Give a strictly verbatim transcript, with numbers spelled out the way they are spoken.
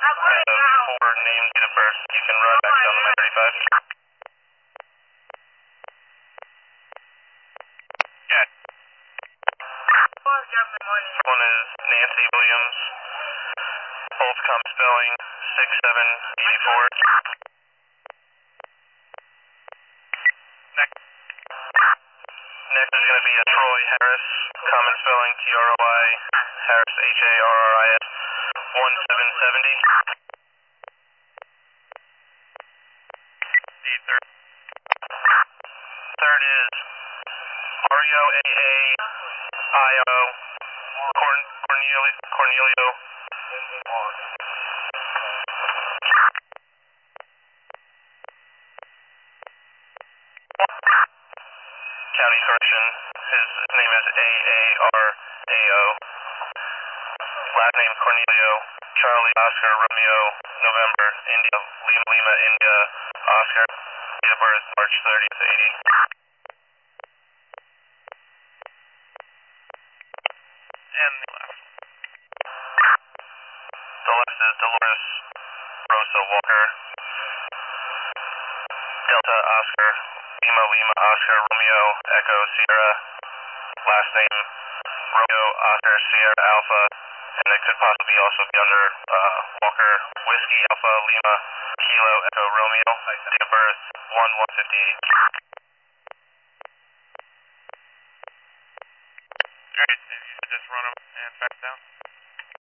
for name, date of birth. You can run back down to my thirty-five. Yeah. This one is Nancy Williams. Holtzcomb spelling six seven eight four. Next. Next is going to be a Troy Harris. Common spelling T R O I. Harris H A R R I S. one seven seven zero. The third. Third is Ario A A I O Corn, Cornelio, Cornelio. County Correction. His, his name is A A R A O. Last name Cornelio. Charlie Oscar Romeo November India Lima Lima India Oscar. Date of birth March thirtieth eighty. And the left. The left is Dolores Rosa Walker. Delta Oscar Lima Lima Oscar Romeo Echo Sierra. Last name Romeo Oscar Sierra Alpha. And it could possibly also be under uh, Walker Whiskey Alpha Lima Kilo Echo Romeo. Date of birth one one fifty-eight. Alright, if you could just run them and back down.